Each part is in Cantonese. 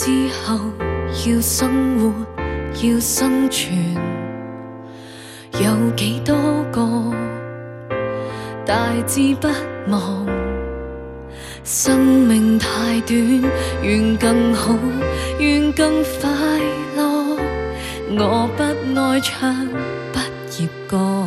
之後要生活要生存，有幾多個大志不忘？生命太短，願更好，願更快樂。我不愛唱畢業歌，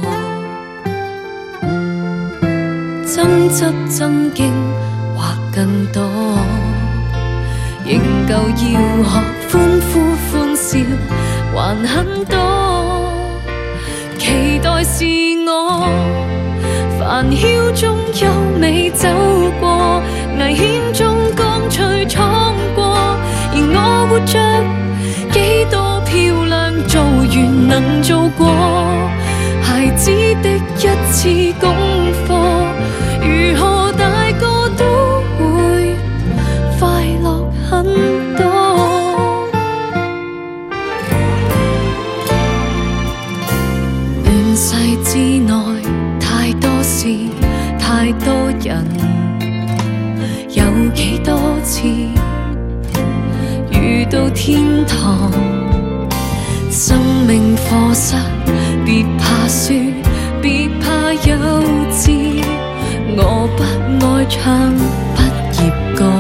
爭執爭競或更多，仍舊要學歡呼歡笑，還很多。期待是我煩囂中優美走過，危險中乾脆闖過，而我活着幾多漂亮做完能做過，孩子的一次功課，如何大個都會快樂很多。亂世之內太多事太多人，有幾多次遇到天堂？生命課室別怕輸，別怕幼稚，我不愛唱畢業歌。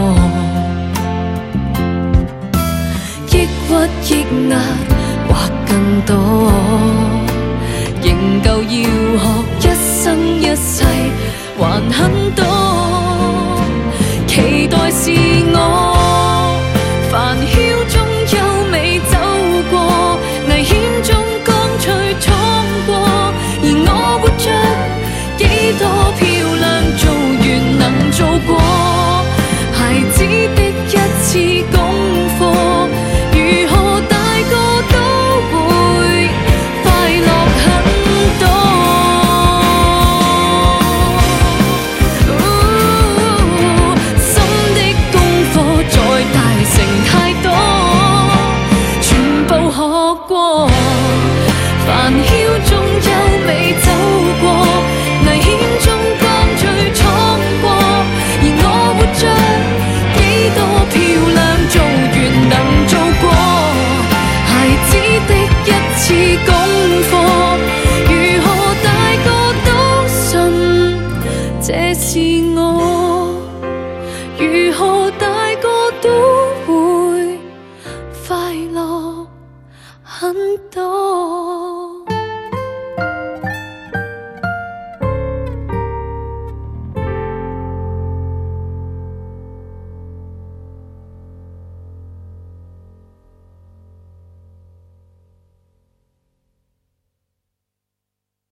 抑鬱抑壓或更多，仍舊要學一生一世還很多。期待是我煩囂中優美走過，危險中乾脆闖過，而我活着幾多漂亮做完能做過，孩子的一次功課，如何大個都會快樂很多。心的功課在大城太多，全部學過，煩囂